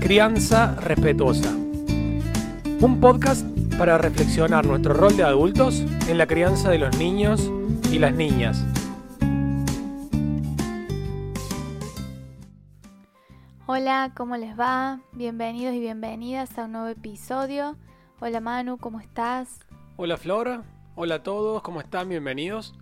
Crianza Respetuosa. Un podcast para reflexionar nuestro rol de adultos en la crianza de los niños y las niñas. Hola, ¿cómo les va? Bienvenidos y bienvenidas a un nuevo episodio. Hola Manu, ¿cómo estás? Hola Flora, hola a todos, ¿cómo están? Bienvenidos.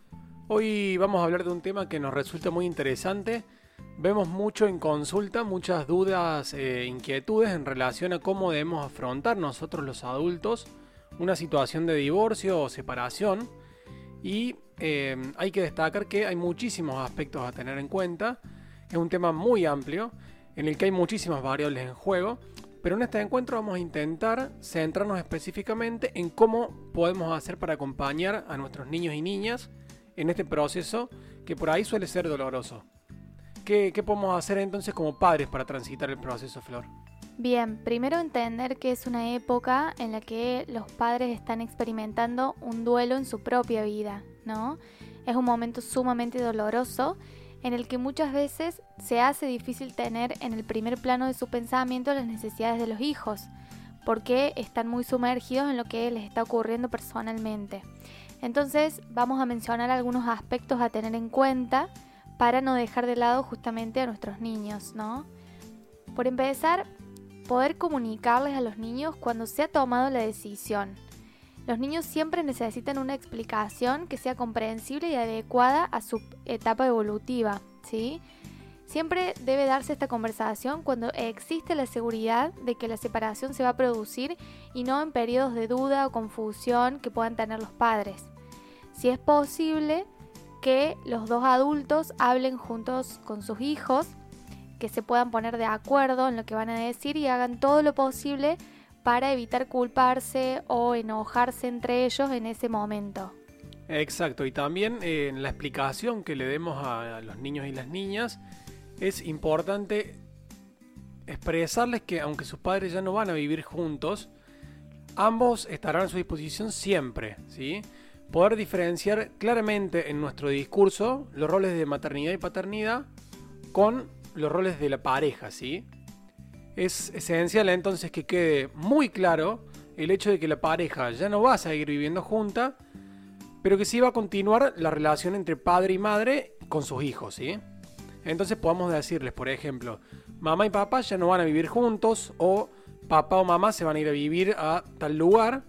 Hoy vamos a hablar de un tema que nos resulta muy interesante. Vemos mucho en consulta, muchas dudas e inquietudes en relación a cómo debemos afrontar nosotros los adultos una situación de divorcio o separación. Y hay que destacar que hay muchísimos aspectos a tener en cuenta. Es un tema muy amplio en el que hay muchísimas variables en juego. Pero en este encuentro vamos a intentar centrarnos específicamente en cómo podemos hacer para acompañar a nuestros niños y niñas en este proceso que por ahí suele ser doloroso. ¿Qué podemos hacer entonces como padres para transitar el proceso, Flor? Bien, primero entender que es una época en la que los padres están experimentando un duelo en su propia vida, ¿no? Es un momento sumamente doloroso en el que muchas veces se hace difícil tener en el primer plano de su pensamiento las necesidades de los hijos, porque están muy sumergidos en lo que les está ocurriendo personalmente. Entonces vamos a mencionar algunos aspectos a tener en cuenta para no dejar de lado justamente a nuestros niños, ¿no? Por empezar, poder comunicarles a los niños cuando se ha tomado la decisión. Los niños siempre necesitan una explicación que sea comprensible y adecuada a su etapa evolutiva, ¿sí? Siempre debe darse esta conversación cuando existe la seguridad de que la separación se va a producir y no en periodos de duda o confusión que puedan tener los padres. Si es posible, que los dos adultos hablen juntos con sus hijos, que se puedan poner de acuerdo en lo que van a decir y hagan todo lo posible para evitar culparse o enojarse entre ellos en ese momento. Exacto, y también en la explicación que le demos a los niños y las niñas es importante expresarles que aunque sus padres ya no van a vivir juntos, ambos estarán a su disposición siempre, ¿sí? Poder diferenciar claramente en nuestro discurso los roles de maternidad y paternidad con los roles de la pareja, ¿sí? Es esencial entonces que quede muy claro el hecho de que la pareja ya no va a seguir viviendo junta, pero que sí va a continuar la relación entre padre y madre con sus hijos, ¿sí? Entonces podemos decirles, por ejemplo, mamá y papá ya no van a vivir juntos, o papá o mamá se van a ir a vivir a tal lugar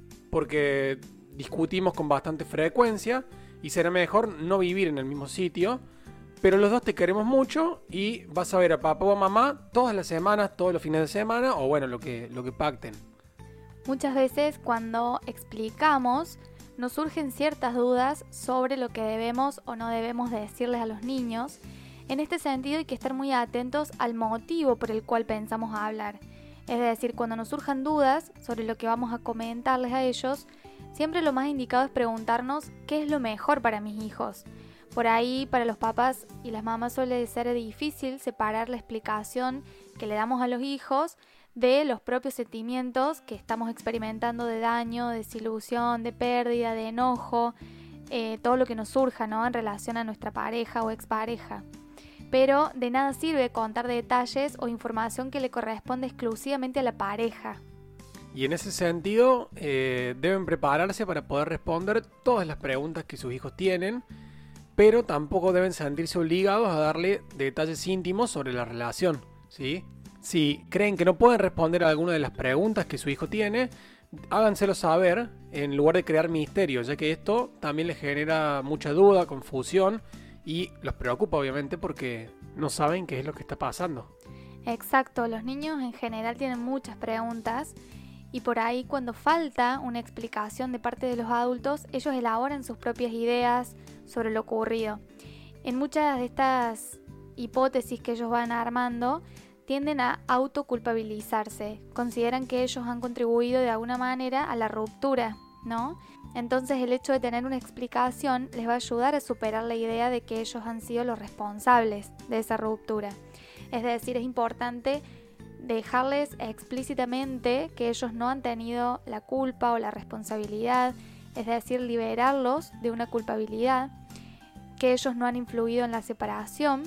porque discutimos con bastante frecuencia y será mejor no vivir en el mismo sitio, pero los dos te queremos mucho y vas a ver a papá o a mamá todas las semanas, todos los fines de semana, o bueno, lo que pacten. Muchas veces cuando explicamos nos surgen ciertas dudas sobre lo que debemos o no debemos de decirles a los niños. En este sentido hay que estar muy atentos al motivo por el cual pensamos hablar. Es decir, cuando nos surjan dudas sobre lo que vamos a comentarles a ellos, siempre lo más indicado es preguntarnos qué es lo mejor para mis hijos. Por ahí, para los papás y las mamás suele ser difícil separar la explicación que le damos a los hijos de los propios sentimientos que estamos experimentando de daño, de desilusión, de pérdida, de enojo, todo lo que nos surja, ¿no?, en relación a nuestra pareja o expareja. Pero de nada sirve contar detalles o información que le corresponde exclusivamente a la pareja. Y en ese sentido, deben prepararse para poder responder todas las preguntas que sus hijos tienen, pero tampoco deben sentirse obligados a darle detalles íntimos sobre la relación, ¿sí? Si creen que no pueden responder a alguna de las preguntas que su hijo tiene, háganselo saber en lugar de crear misterio, ya que esto también les genera mucha duda, confusión y los preocupa obviamente porque no saben qué es lo que está pasando. Exacto, los niños en general tienen muchas preguntas. Y por ahí, cuando falta una explicación de parte de los adultos, ellos elaboran sus propias ideas sobre lo ocurrido. En muchas de estas hipótesis que ellos van armando, tienden a autoculpabilizarse. Consideran que ellos han contribuido de alguna manera a la ruptura, ¿no? Entonces el hecho de tener una explicación les va a ayudar a superar la idea de que ellos han sido los responsables de esa ruptura. Es decir, es importante dejarles explícitamente que ellos no han tenido la culpa o la responsabilidad, es decir, liberarlos de una culpabilidad, que ellos no han influido en la separación,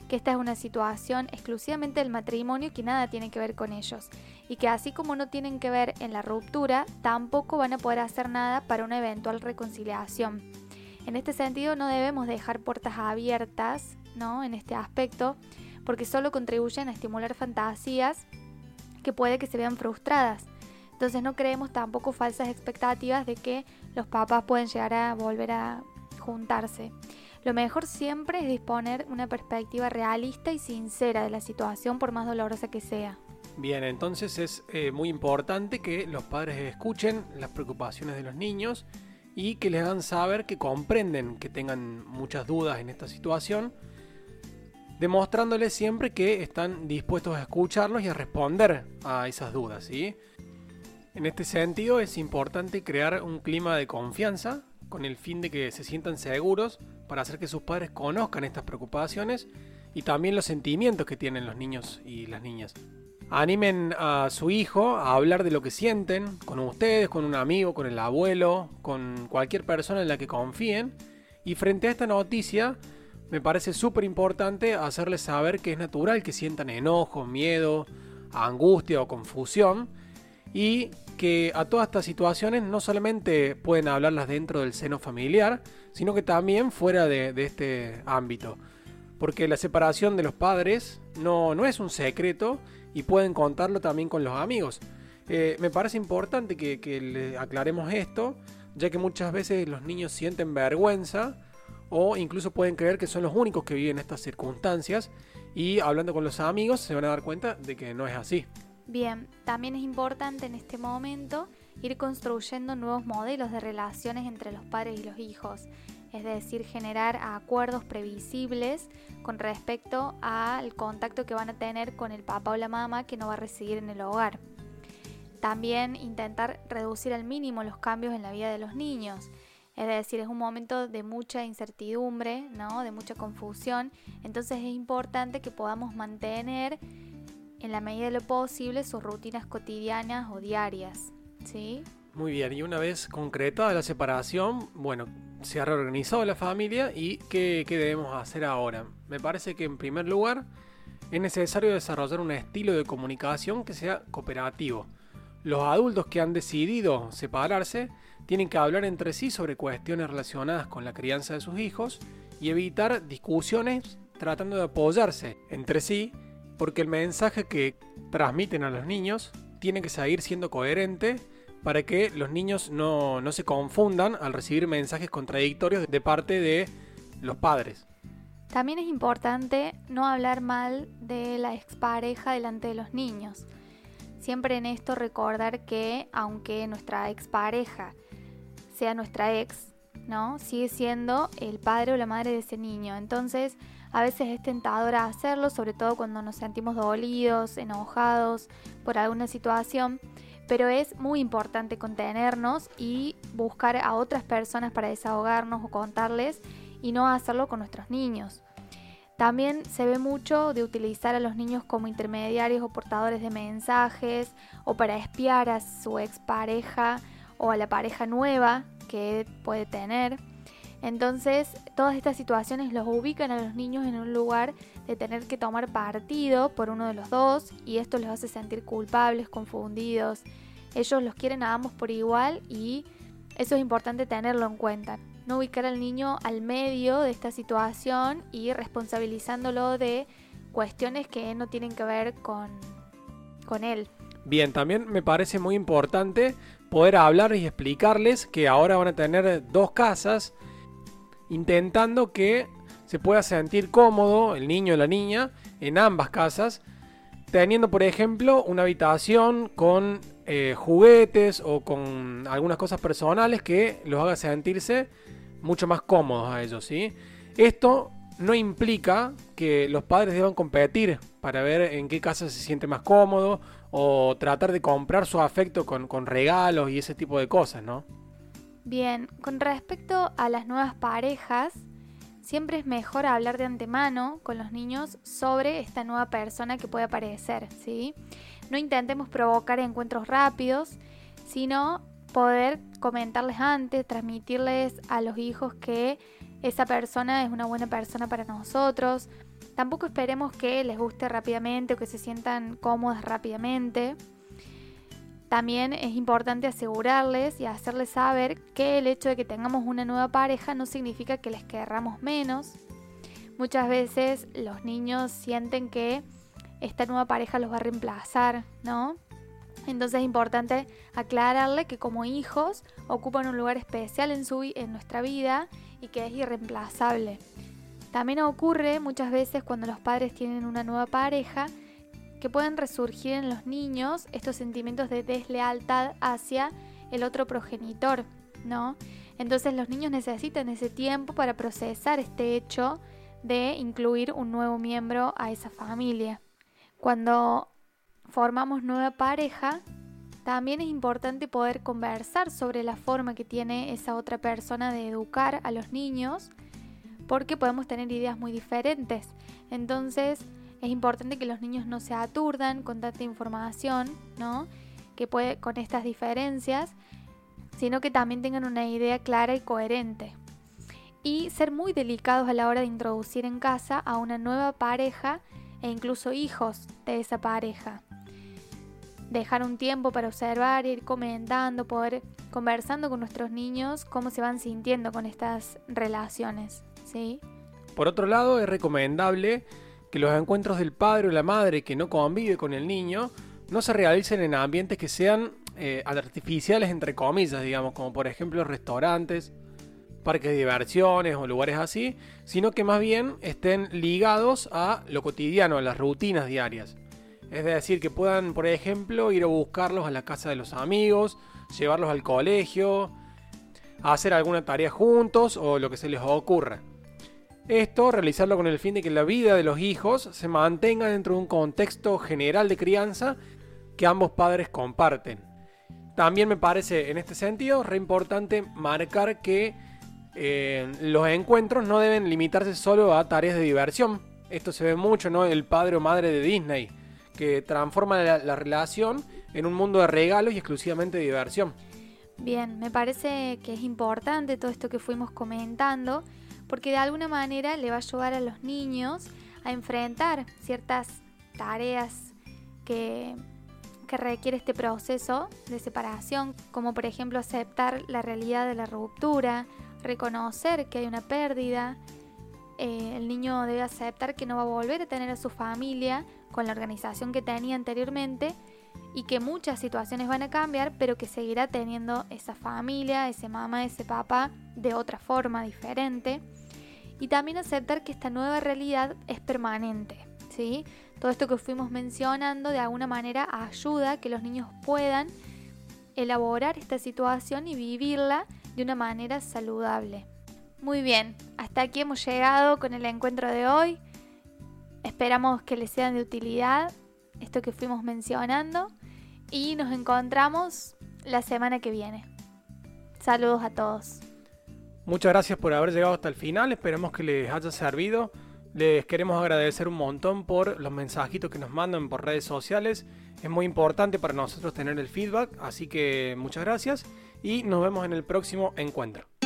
que esta es una situación exclusivamente del matrimonio que nada tiene que ver con ellos y que así como no tienen que ver en la ruptura, tampoco van a poder hacer nada para una eventual reconciliación. En este sentido no debemos dejar puertas abiertas, ¿no?, en este aspecto, porque solo contribuyen a estimular fantasías que puede que se vean frustradas. Entonces no creemos tampoco falsas expectativas de que los papás pueden llegar a volver a juntarse. Lo mejor siempre es disponer una perspectiva realista y sincera de la situación, por más dolorosa que sea. Bien, entonces es muy importante que los padres escuchen las preocupaciones de los niños y que les hagan saber que comprenden que tengan muchas dudas en esta situación, demostrándoles siempre que están dispuestos a escucharlos y a responder a esas dudas, ¿sí? En este sentido es importante crear un clima de confianza con el fin de que se sientan seguros para hacer que sus padres conozcan estas preocupaciones y también los sentimientos que tienen los niños y las niñas. Animen a su hijo a hablar de lo que sienten con ustedes, con un amigo, con el abuelo, con cualquier persona en la que confíen. Y frente a esta noticia, me parece súper importante hacerles saber que es natural que sientan enojo, miedo, angustia o confusión, y que a todas estas situaciones no solamente pueden hablarlas dentro del seno familiar, sino que también fuera de este ámbito. Porque la separación de los padres no es un secreto y pueden contarlo también con los amigos. Me parece importante que le aclaremos esto, ya que muchas veces los niños sienten vergüenza o incluso pueden creer que son los únicos que viven estas circunstancias, y hablando con los amigos se van a dar cuenta de que no es así. Bien, también es importante en este momento ir construyendo nuevos modelos de relaciones entre los padres y los hijos, es decir, generar acuerdos previsibles con respecto al contacto que van a tener con el papá o la mamá que no va a residir en el hogar. También intentar reducir al mínimo los cambios en la vida de los niños, es decir, es un momento de mucha incertidumbre, ¿no?, de mucha confusión, entonces es importante que podamos mantener en la medida de lo posible sus rutinas cotidianas o diarias, ¿sí? Muy bien, y una vez concretada la separación, bueno, se ha reorganizado la familia y ¿qué debemos hacer ahora? Me parece que en primer lugar es necesario desarrollar un estilo de comunicación que sea cooperativo. Los adultos que han decidido separarse tienen que hablar entre sí sobre cuestiones relacionadas con la crianza de sus hijos y evitar discusiones tratando de apoyarse entre sí, porque el mensaje que transmiten a los niños tiene que seguir siendo coherente para que los niños no se confundan al recibir mensajes contradictorios de parte de los padres. También es importante no hablar mal de la expareja delante de los niños. Siempre en esto recordar que aunque nuestra expareja sea nuestra ex, ¿no?, sigue siendo el padre o la madre de ese niño. Entonces, a veces es tentador hacerlo, sobre todo cuando nos sentimos dolidos, enojados por alguna situación, pero es muy importante contenernos y buscar a otras personas para desahogarnos o contarles y no hacerlo con nuestros niños. También se ve mucho de utilizar a los niños como intermediarios o portadores de mensajes o para espiar a su expareja o a la pareja nueva que puede tener. Entonces, todas estas situaciones los ubican a los niños en un lugar de tener que tomar partido por uno de los dos y esto los hace sentir culpables, confundidos. Ellos los quieren a ambos por igual y eso es importante tenerlo en cuenta. No ubicar al niño al medio de esta situación y responsabilizándolo de cuestiones que no tienen que ver con él. Bien, también me parece muy importante poder hablar y explicarles que ahora van a tener 2 casas, intentando que se pueda sentir cómodo el niño o la niña en ambas casas, teniendo por ejemplo una habitación con juguetes o con algunas cosas personales que los haga sentirse mucho más cómodos a ellos, ¿sí? Esto no implica que los padres deban competir para ver en qué casa se siente más cómodo o tratar de comprar su afecto con regalos y ese tipo de cosas, ¿no? Bien, con respecto a las nuevas parejas, siempre es mejor hablar de antemano con los niños sobre esta nueva persona que puede aparecer, ¿sí? No intentemos provocar encuentros rápidos, sino poder comentarles antes, transmitirles a los hijos que esa persona es una buena persona para nosotros, Tampoco esperemos que les guste rápidamente o que se sientan cómodas rápidamente. También es importante asegurarles y hacerles saber que el hecho de que tengamos una nueva pareja no significa que les querramos menos. Muchas veces los niños sienten que esta nueva pareja los va a reemplazar, ¿no? Entonces es importante aclararle que como hijos ocupan un lugar especial en nuestra vida y que es irreemplazable. También ocurre muchas veces cuando los padres tienen una nueva pareja que pueden resurgir en los niños estos sentimientos de deslealtad hacia el otro progenitor, ¿no? Entonces los niños necesitan ese tiempo para procesar este hecho de incluir un nuevo miembro a esa familia. Cuando formamos nueva pareja, también es importante poder conversar sobre la forma que tiene esa otra persona de educar a los niños, porque podemos tener ideas muy diferentes. Entonces es importante que los niños no se aturdan con tanta información, ¿no? Con estas diferencias, sino que también tengan una idea clara y coherente. Y ser muy delicados a la hora de introducir en casa a una nueva pareja e incluso hijos de esa pareja. Dejar un tiempo para observar, ir comentando, poder conversando con nuestros niños cómo se van sintiendo con estas relaciones, ¿sí? Por otro lado, es recomendable que los encuentros del padre o la madre que no convive con el niño no se realicen en ambientes que sean artificiales, entre comillas, digamos, como por ejemplo restaurantes, parques de diversiones o lugares así, sino que más bien estén ligados a lo cotidiano, a las rutinas diarias. Es decir, que puedan, por ejemplo, ir a buscarlos a la casa de los amigos, llevarlos al colegio, hacer alguna tarea juntos o lo que se les ocurra. Esto, realizarlo con el fin de que la vida de los hijos se mantenga dentro de un contexto general de crianza que ambos padres comparten. También me parece, en este sentido, re importante marcar que los encuentros no deben limitarse solo a tareas de diversión. Esto se ve mucho, ¿no? El padre o madre de Disney, que transforma la relación en un mundo de regalos y exclusivamente de diversión. Bien, me parece que es importante todo esto que fuimos comentando, porque de alguna manera le va a ayudar a los niños a enfrentar ciertas tareas que requiere este proceso de separación, como por ejemplo aceptar la realidad de la ruptura, reconocer que hay una pérdida. El niño debe aceptar que no va a volver a tener a su familia con la organización que tenía anteriormente y que muchas situaciones van a cambiar, pero que seguirá teniendo esa familia, ese mamá, ese papá de otra forma diferente. Y también aceptar que esta nueva realidad es permanente, ¿sí? Todo esto que fuimos mencionando de alguna manera ayuda a que los niños puedan elaborar esta situación y vivirla de una manera saludable. Muy bien, hasta aquí hemos llegado con el encuentro de hoy. Esperamos que les sean de utilidad esto que fuimos mencionando y nos encontramos la semana que viene. Saludos a todos. Muchas gracias por haber llegado hasta el final, esperamos que les haya servido. Les queremos agradecer un montón por los mensajitos que nos mandan por redes sociales. Es muy importante para nosotros tener el feedback, así que muchas gracias y nos vemos en el próximo encuentro.